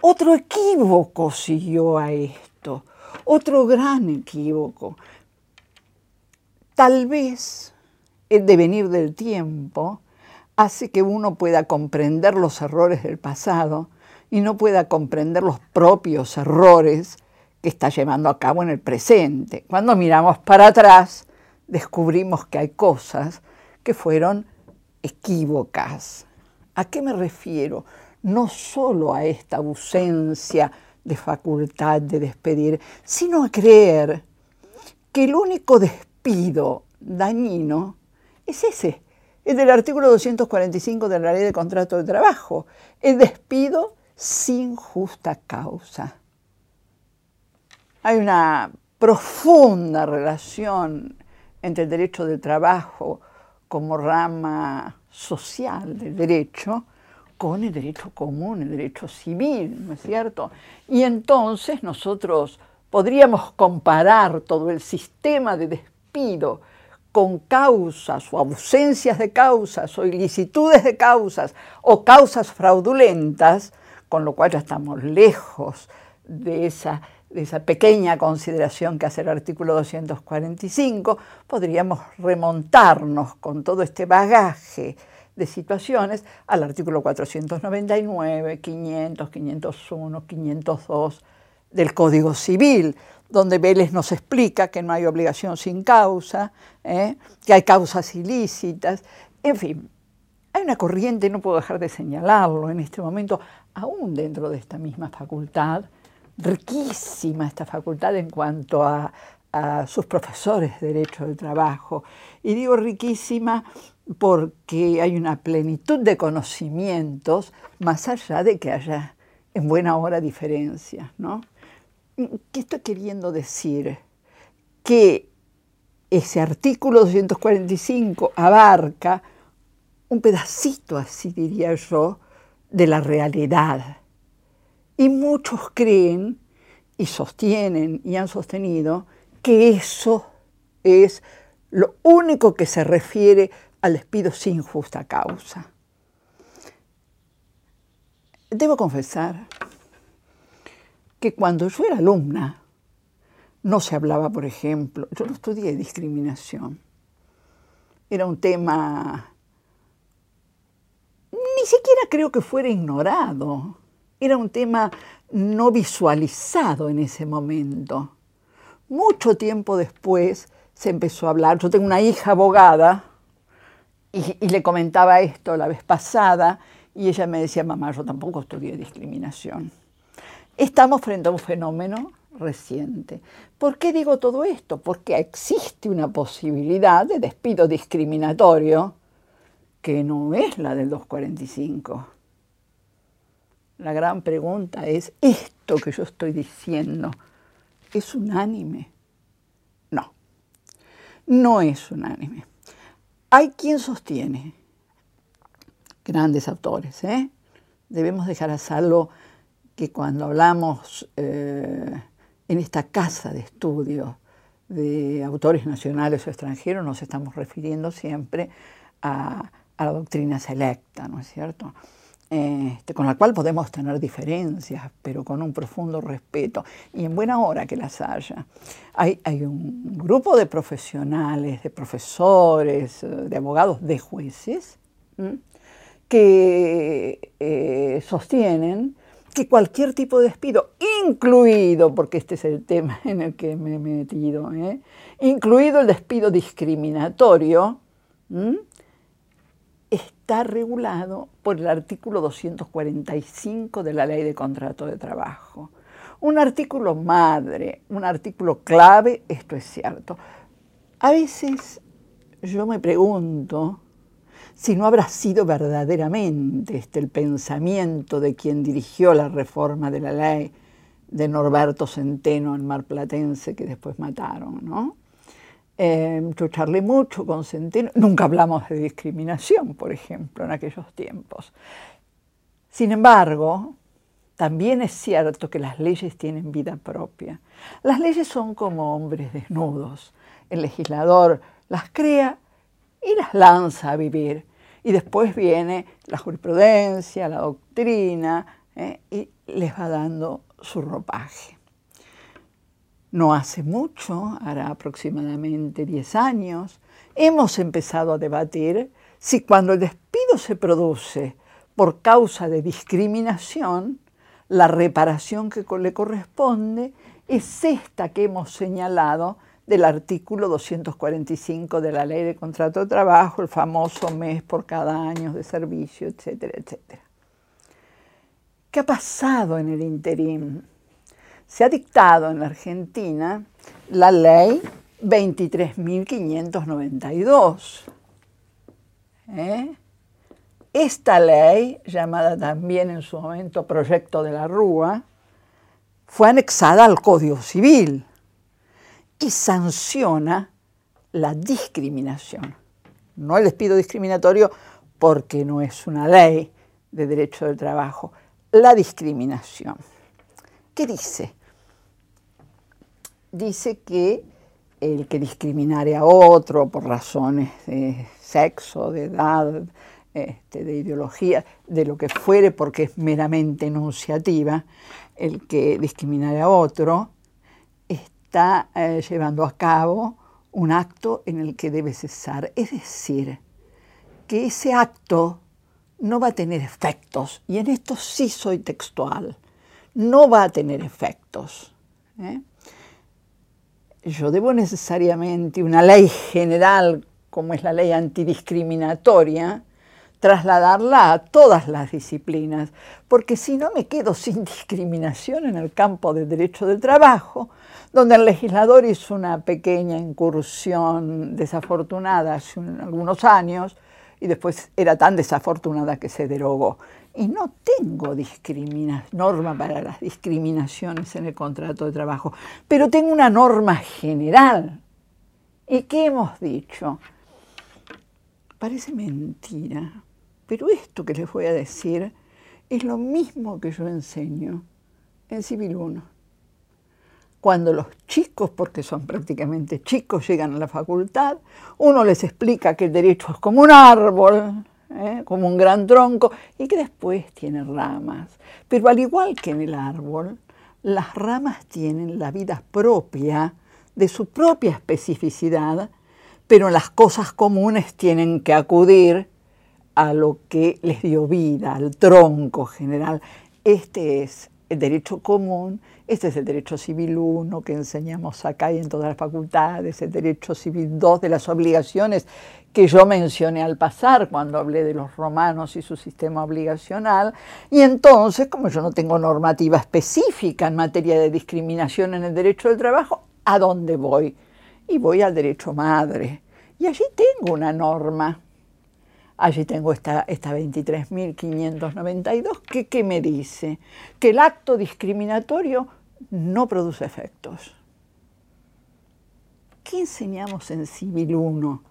Otro equívoco siguió a esto, otro gran equívoco. Tal vez el devenir del tiempo hace que uno pueda comprender los errores del pasado y no pueda comprender los propios errores que está llevando a cabo en el presente. Cuando miramos para atrás, descubrimos que hay cosas que fueron equívocas. ¿A qué me refiero? No solo a esta ausencia de facultad de despedir, sino a creer que el único despido dañino es ese, el del artículo 245 de la Ley de Contrato de Trabajo, el despido sin justa causa. Hay una profunda relación entre el derecho del trabajo como rama social del derecho con el derecho común, el derecho civil, ¿no es cierto? Y entonces nosotros podríamos comparar todo el sistema de despido con causas o ausencias de causas o ilicitudes de causas o causas fraudulentas, con lo cual ya estamos lejos de esa pequeña consideración que hace el artículo 245, podríamos remontarnos con todo este bagaje de situaciones al artículo 499, 500, 501, 502 del Código Civil, donde Vélez nos explica que no hay obligación sin causa, que hay causas ilícitas, en fin. Hay una corriente, no puedo dejar de señalarlo en este momento, aún dentro de esta misma facultad, riquísima esta facultad en cuanto a sus profesores de Derecho del Trabajo. Y digo riquísima porque hay una plenitud de conocimientos, más allá de que haya en buena hora diferencias, ¿no? ¿Qué estoy queriendo decir? Que ese artículo 245 abarca un pedacito, así diría yo, de la realidad. Y muchos creen y sostienen y han sostenido que eso es lo único que se refiere al despido sin justa causa. Debo confesar que cuando yo era alumna no se hablaba, por ejemplo, yo no estudié discriminación. Era un tema, ni siquiera creo que fuera ignorado. Era un tema no visualizado en ese momento. Mucho tiempo después se empezó a hablar. Yo tengo una hija abogada y le comentaba esto la vez pasada y ella me decía, mamá, yo tampoco estudié discriminación. Estamos frente a un fenómeno reciente. ¿Por qué digo todo esto? Porque existe una posibilidad de despido discriminatorio que no es la del 245. La gran pregunta es, ¿esto que yo estoy diciendo es unánime? No, no es unánime. Hay quien sostiene, grandes autores, debemos dejar a salvo que cuando hablamos en esta casa de estudio de autores nacionales o extranjeros nos estamos refiriendo siempre a la doctrina selecta, ¿no es cierto? Con la cual podemos tener diferencias, pero con un profundo respeto, y en buena hora que las haya. Hay un grupo de profesionales, de profesores, de abogados, de jueces, que sostienen que cualquier tipo de despido, incluido, porque este es el tema en el que me he metido, incluido el despido discriminatorio, está regulado por el artículo 245 de la Ley de Contrato de Trabajo. Un artículo madre, un artículo clave, esto es cierto. A veces yo me pregunto si no habrá sido verdaderamente el pensamiento de quien dirigió la reforma de la ley de Norberto Centeno, el marplatense que después mataron, ¿no? Yo charlé mucho con Centeno, nunca hablamos de discriminación, por ejemplo, en aquellos tiempos. Sin embargo, también es cierto que las leyes tienen vida propia. Las leyes son como hombres desnudos. El legislador las crea y las lanza a vivir. Y después viene la jurisprudencia, la doctrina, y les va dando su ropaje. No hace mucho, hará aproximadamente 10 años, hemos empezado a debatir si cuando el despido se produce por causa de discriminación, la reparación que le corresponde es esta que hemos señalado del artículo 245 de la Ley de Contrato de Trabajo, el famoso mes por cada año de servicio, etcétera, etcétera. ¿Qué ha pasado en el interín? Se ha dictado en la Argentina la ley 23.592. Esta ley, llamada también en su momento Proyecto de la Rúa, fue anexada al Código Civil y sanciona la discriminación. No el despido discriminatorio porque no es una ley de derecho del trabajo, la discriminación. ¿Qué dice? Dice que el que discriminare a otro por razones de sexo, de edad, de ideología, de lo que fuere, porque es meramente enunciativa, el que discriminare a otro está llevando a cabo un acto en el que debe cesar. Es decir, que ese acto no va a tener efectos, y en esto sí soy textual, no va a tener efectos. Yo debo necesariamente una ley general, como es la ley antidiscriminatoria, trasladarla a todas las disciplinas, porque si no me quedo sin discriminación en el campo del derecho del trabajo, donde el legislador hizo una pequeña incursión desafortunada hace algunos años, y después era tan desafortunada que se derogó. Y no tengo norma para las discriminaciones en el contrato de trabajo, pero tengo una norma general. ¿Y qué hemos dicho? Parece mentira, pero esto que les voy a decir es lo mismo que yo enseño en Civil 1. Cuando los chicos, porque son prácticamente chicos, llegan a la facultad, uno les explica que el derecho es como un árbol, como un gran tronco, y que después tiene ramas. Pero al igual que en el árbol, las ramas tienen la vida propia, de su propia especificidad, pero las cosas comunes tienen que acudir a lo que les dio vida, al tronco general. Este es el derecho común, este es el derecho civil 1 que enseñamos acá y en todas las facultades, el derecho civil 2 de las obligaciones que yo mencioné al pasar cuando hablé de los romanos y su sistema obligacional. Y entonces, como yo no tengo normativa específica en materia de discriminación en el derecho del trabajo, ¿a dónde voy? Y voy al derecho madre. Y allí tengo una norma. Allí tengo esta 23.592, ¿qué me dice? Que el acto discriminatorio no produce efectos. ¿Qué enseñamos en Civil 1?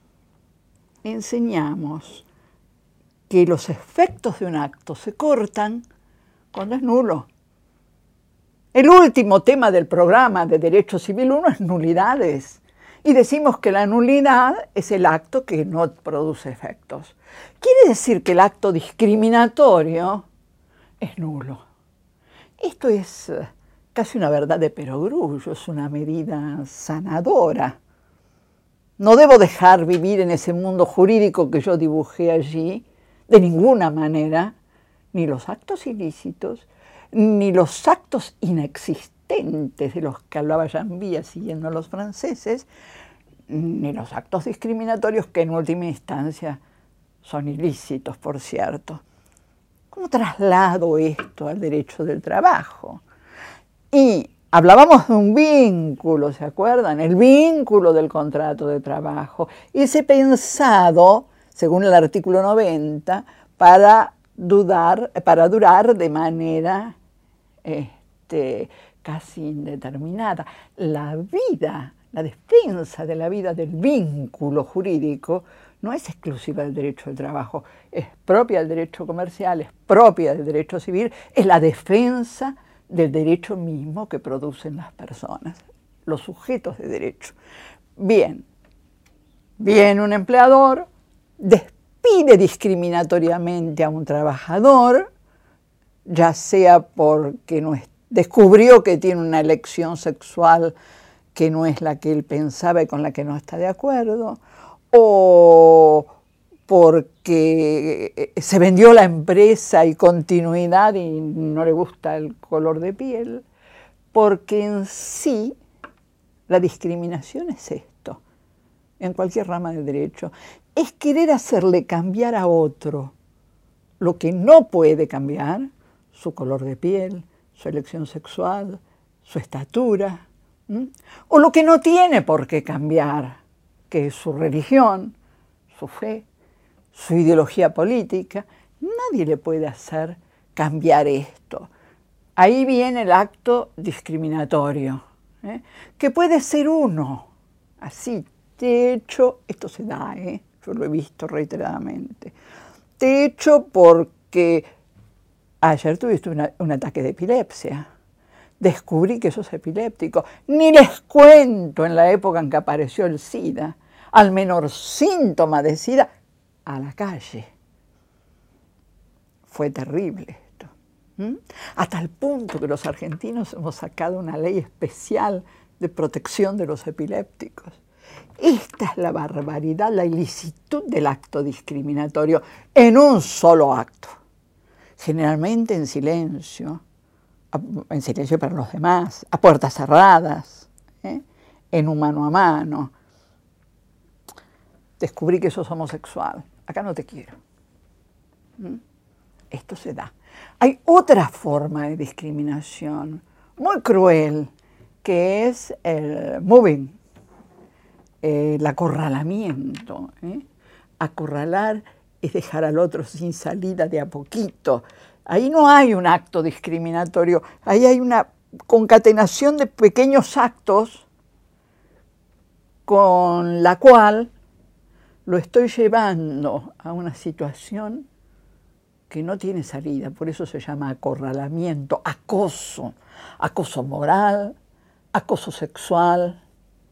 Enseñamos que los efectos de un acto se cortan cuando es nulo. El último tema del programa de Derecho Civil 1 es nulidades. Y decimos que la nulidad es el acto que no produce efectos. Quiere decir que el acto discriminatorio es nulo. Esto es casi una verdad de perogrullo, es una medida sanadora. No debo dejar vivir en ese mundo jurídico que yo dibujé allí, de ninguna manera, ni los actos ilícitos, ni los actos inexistentes de los que hablaba Jean Villa siguiendo a los franceses, ni los actos discriminatorios que en última instancia son ilícitos, por cierto. ¿Cómo traslado esto al derecho del trabajo? Y hablábamos de un vínculo, ¿se acuerdan? El vínculo del contrato de trabajo. Y ese pensado, según el artículo 90, para durar de manera casi indeterminada. La vida, la defensa de la vida del vínculo jurídico no es exclusiva del derecho del trabajo, es propia del derecho comercial, es propia del derecho civil, es la defensa del derecho mismo que producen las personas, los sujetos de derecho. Bien, viene un empleador, despide discriminatoriamente a un trabajador, ya sea porque descubrió que tiene una elección sexual que no es la que él pensaba y con la que no está de acuerdo, o porque se vendió la empresa y continuidad y no le gusta el color de piel, porque en sí la discriminación es esto, en cualquier rama de derecho, es querer hacerle cambiar a otro lo que no puede cambiar, su color de piel, su elección sexual, su estatura, o lo que no tiene por qué cambiar, que es su religión, su fe, su ideología política. Nadie le puede hacer cambiar esto. Ahí viene el acto discriminatorio, que puede ser uno, así, de hecho, esto se da, yo lo he visto reiteradamente, de hecho porque ayer tuviste un ataque de epilepsia, descubrí que sos epiléptico, ni les cuento en la época en que apareció el SIDA, al menor síntoma de SIDA, a la calle. Fue terrible esto. Hasta el punto que los argentinos hemos sacado una ley especial de protección de los epilépticos. Esta es la barbaridad, la ilicitud del acto discriminatorio en un solo acto, generalmente en silencio para los demás, a puertas cerradas, en un mano a mano. Descubrí que sos homosexual, acá no te quiero. Esto se da. Hay otra forma de discriminación muy cruel, que es el moving, el acorralamiento. Acorralar es dejar al otro sin salida de a poquito. Ahí no hay un acto discriminatorio, ahí hay una concatenación de pequeños actos con la cual lo estoy llevando a una situación que no tiene salida. Por eso se llama acorralamiento, acoso, acoso moral, acoso sexual.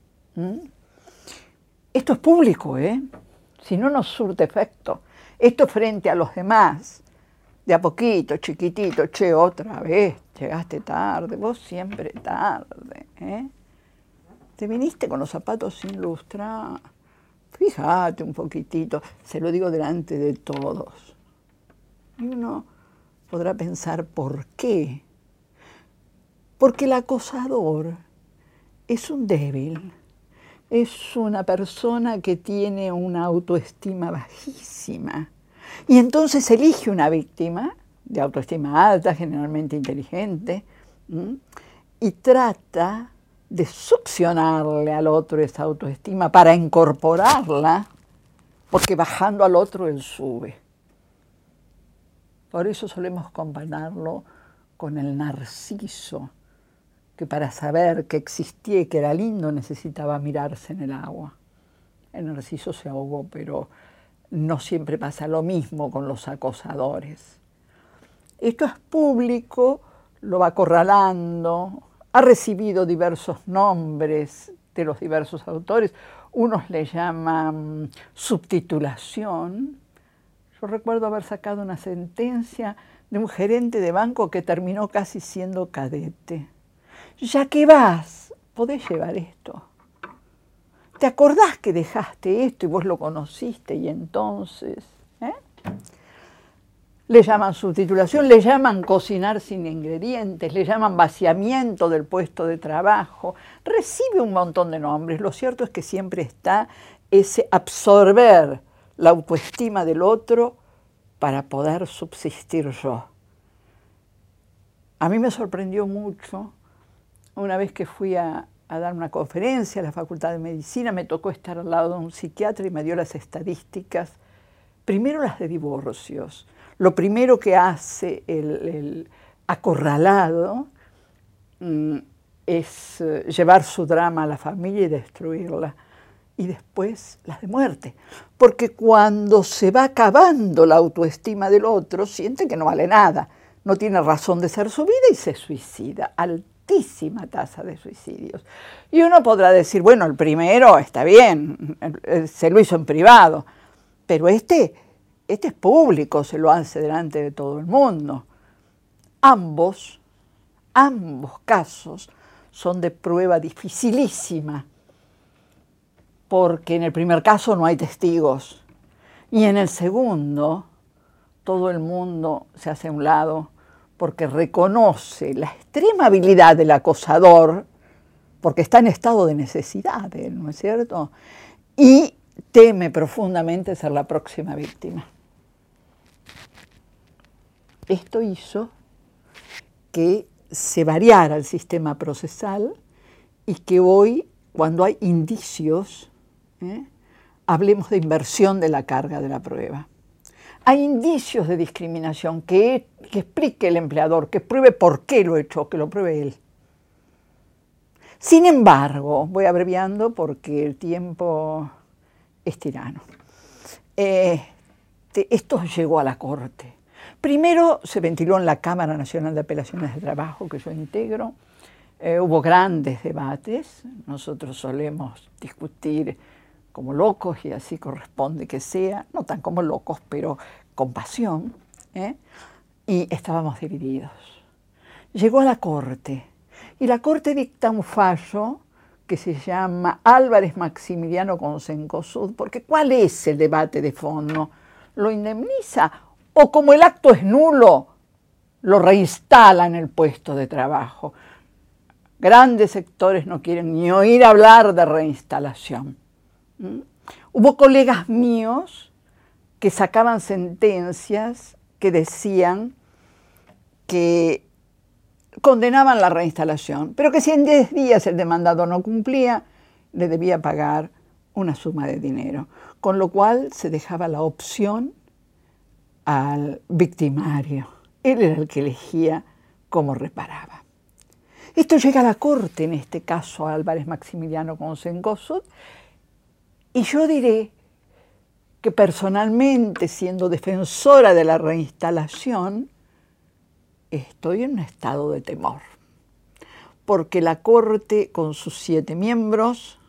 Esto es público, si no nos surte efecto. Esto frente a los demás, de a poquito, chiquitito, che, otra vez, llegaste tarde, vos siempre tarde, Te viniste con los zapatos sin lustrar, fíjate un poquitito, se lo digo delante de todos. Y uno podrá pensar, ¿por qué? Porque el acosador es un débil, es una persona que tiene una autoestima bajísima. Y entonces elige una víctima de autoestima alta, generalmente inteligente, y trata de succionarle al otro esa autoestima para incorporarla, porque bajando al otro él sube. Por eso solemos compararlo con el narciso, que para saber que existía y que era lindo necesitaba mirarse en el agua. El narciso se ahogó, pero no siempre pasa lo mismo con los acosadores. Esto es público, lo va acorralando, ha recibido diversos nombres de los diversos autores. Unos le llaman subtitulación. Yo recuerdo haber sacado una sentencia de un gerente de banco que terminó casi siendo cadete. Ya que vas, podés llevar esto. ¿Te acordás que dejaste esto y vos lo conociste y entonces? Le llaman subtitulación, le llaman cocinar sin ingredientes, le llaman vaciamiento del puesto de trabajo. Recibe un montón de nombres. Lo cierto es que siempre está ese absorber la autoestima del otro para poder subsistir yo. A mí me sorprendió mucho, una vez que fui a dar una conferencia a la Facultad de Medicina, me tocó estar al lado de un psiquiatra y me dio las estadísticas, primero las de divorcios. Lo primero que hace el acorralado es llevar su drama a la familia y destruirla. Y después las de muerte. Porque cuando se va acabando la autoestima del otro, siente que no vale nada, no tiene razón de ser su vida y se suicida. Altísima tasa de suicidios. Y uno podrá decir, bueno, el primero está bien, se lo hizo en privado, pero este es público, se lo hace delante de todo el mundo. Ambos casos son de prueba dificilísima, porque en el primer caso no hay testigos y en el segundo todo el mundo se hace a un lado porque reconoce la extrema habilidad del acosador, porque está en estado de necesidad, ¿no es cierto? Y teme profundamente ser la próxima víctima. Esto hizo que se variara el sistema procesal y que hoy, cuando hay indicios, hablemos de inversión de la carga de la prueba. Hay indicios de discriminación que explique el empleador, que pruebe por qué lo echó, que lo pruebe él. Sin embargo, voy abreviando porque el tiempo es tirano. Esto llegó a la Corte. Primero se ventiló en la Cámara Nacional de Apelaciones de Trabajo, que yo integro. Hubo grandes debates. Nosotros solemos discutir como locos, y así corresponde que sea, no tan como locos, pero con pasión, y estábamos divididos. Llegó a la Corte, y la Corte dicta un fallo que se llama Álvarez Maximiliano con Cencosud, porque ¿cuál es el debate de fondo? ¿Lo indemniza o, como el acto es nulo, lo reinstala en el puesto de trabajo? Grandes sectores no quieren ni oír hablar de reinstalación. Hubo colegas míos que sacaban sentencias que decían que condenaban la reinstalación, pero que si en 10 días el demandado no cumplía, le debía pagar una suma de dinero, con lo cual se dejaba la opción al victimario. Él era el que elegía cómo reparaba. Esto llega a la Corte, en este caso a Álvarez Maximiliano con Cencosud, y yo diré que personalmente, siendo defensora de la reinstalación, estoy en un estado de temor, porque la Corte, con sus 7 miembros,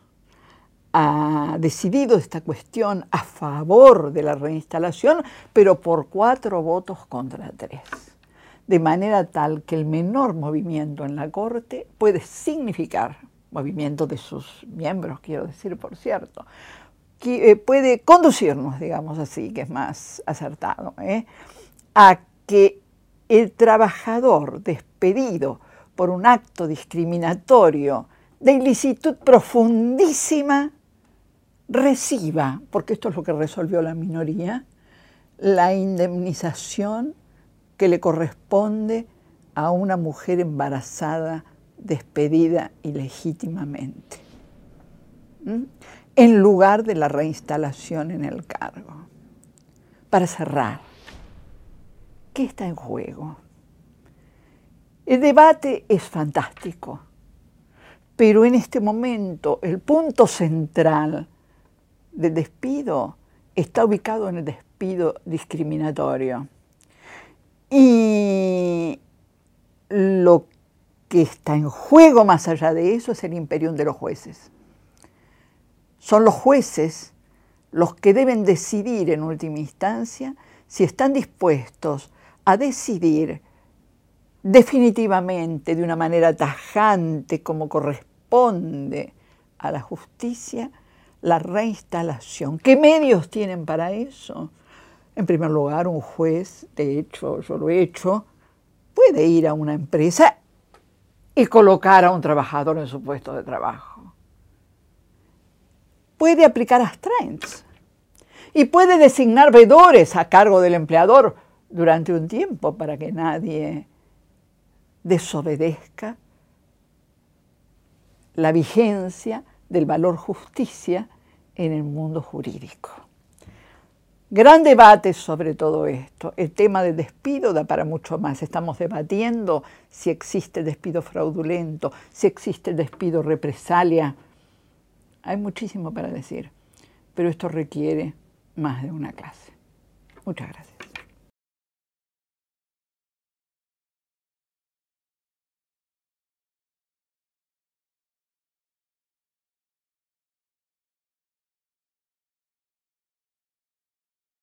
ha decidido esta cuestión a favor de la reinstalación, pero por 4 votos contra 3. De manera tal que el menor movimiento en la Corte puede significar, movimiento de sus miembros, quiero decir, por cierto, que puede conducirnos, digamos así, que es más acertado, a que el trabajador despedido por un acto discriminatorio de ilicitud profundísima reciba, porque esto es lo que resolvió la minoría, la indemnización que le corresponde a una mujer embarazada despedida ilegítimamente, en lugar de la reinstalación en el cargo. Para cerrar, ¿qué está en juego? El debate es fantástico, pero en este momento el punto central del despido está ubicado en el despido discriminatorio. Y lo que está en juego más allá de eso es el imperium de los jueces. Son los jueces los que deben decidir en última instancia si están dispuestos a decidir definitivamente, de una manera tajante, como corresponde a la justicia, la reinstalación. ¿Qué medios tienen para eso? En primer lugar, un juez, de hecho yo lo he hecho, puede ir a una empresa y colocar a un trabajador en su puesto de trabajo. Puede aplicar astraents y puede designar vedores a cargo del empleador durante un tiempo para que nadie desobedezca la vigencia del valor justicia en el mundo jurídico. Gran debate sobre todo esto. El tema del despido da para mucho más. Estamos debatiendo si existe despido fraudulento, si existe despido represalia. Hay muchísimo para decir, pero esto requiere más de una clase. Muchas gracias.